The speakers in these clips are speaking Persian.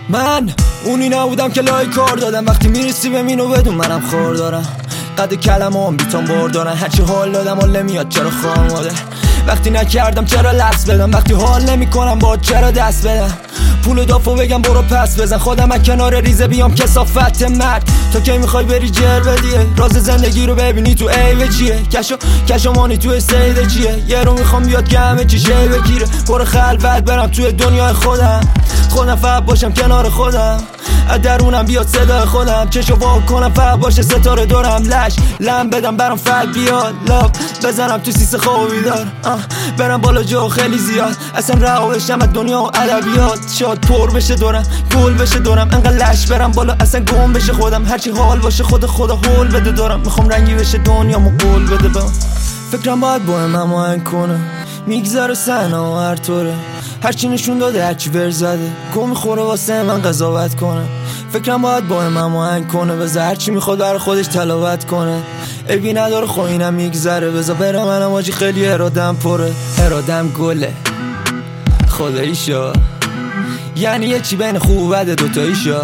من اونی نبودم که لای کار دادم، وقتی میرسی به مینو بدون منم خور دارم. قد کلمه هم بیتون بردارن، هرچی حال دادم حال نمیاد چرا خاماده. وقتی نکردم چرا لبس بدم، وقتی حال نمی کنم با چرا دست بدم. پول دافو بگم برو پس بزن، خودم از کنار ریزه بیام کسافت مرد. تا کی میخوای بری جر بدیه، راز زندگی رو ببینی تو ایوه چیه. کشو مانی تو سیده چیه، یه رو میخوام بیاد که همه چی شی بگیره. برو خلوت برم توی دنیای خودم فقط باشم کنار خودم. از درونم بیاد صدای خودم، چشو وا کنم فقط باشه ستاره دورم. لم بدم برام فقط بیاد، لاف بزنم تو سیس خوابی دار. برم بالا جا خیلی زیاد، اصلا رها بشم از دنیا و ادبیات. شاد پر بشه دورم، گل بشه دورم، انقدر لش برم بالا اصلا گم بشه خودم. هرچی حال باشه خدا هول بده دورم. میخوام رنگی بشه دنیامو قول بده بهم. فکرم باید با هم آهنگ کنه، میگذره سنا و هر طوره. هرچی نشون داده هرچی ور زده، گم میخوره واسه من قضاوت کنه. فکرم باید با هم آهنگ کنه، بذار هرچی میخواد برای خودش تلاوت کنه. عیبی نداره خو اینم میگذره، بذار برم منم آجی خیلی ارادم پره. ارادم گله خداییشا، یعنی یه چی بین خوب و بده دوتاییشا.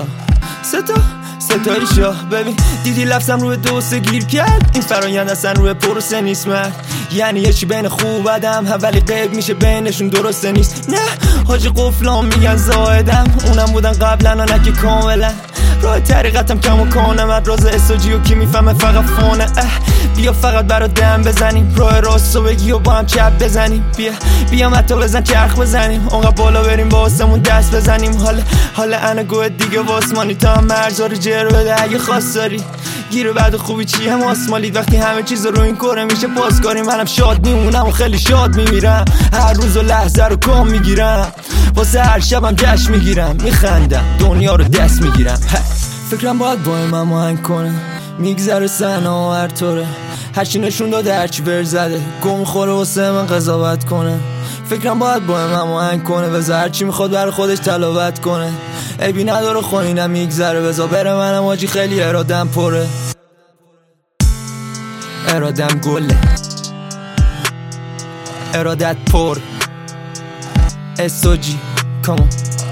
ستاییشا ببین دیدی لفظم روی دوسته گیر کرد، این فرایند اصلا روی پروسه نیست مرد. یعنی یه چی بین خوب بدم ولی غیب میشه بینشون درسته نیست. نه حاجی قفلام میگن زایدم، اونم بودن قبلا و نکه کاملا. راه طریقتم کم و کنم، راز اسوجی و کی میفهمه فقط فونه. بیا فقط برا دم بزنیم، راه راستو بگی و با هم چپ بزنیم. بیا متا بزن چرخ بزنیم، اونقدر بالا بریم با آسمون دست بزنیم. حالا انا گوه دیگه واسمانی تا هم مرزا رو جر بده اگه خواست داری. گیر بعد خوبی چی هم آسمالید، وقتی همه چیز رو این کره میشه پاسکاری. منم شاد میمونم و خیلی شاد میمیرم، هر روز و لحظه رو کام میگیرم. واسه هر شبم جشن میگیرم، میخندم دنیا رو دست میگیرم. فکرم باید با هم آهنگ کنه، میگذره سنا و هر طوره. هرچی نشون داده هرچی ور زده، گم خوره واسه من قضاوت کنه. فکرم باید با هم آهنگ کنه، بذار هرچی میخواد برای خودش تلاوت کنه. عیبی نداره خو اینم میگذره، بذار بره منم آجی خیلی ارادم پره. ارادم گله، ارادت پر. SOG come on.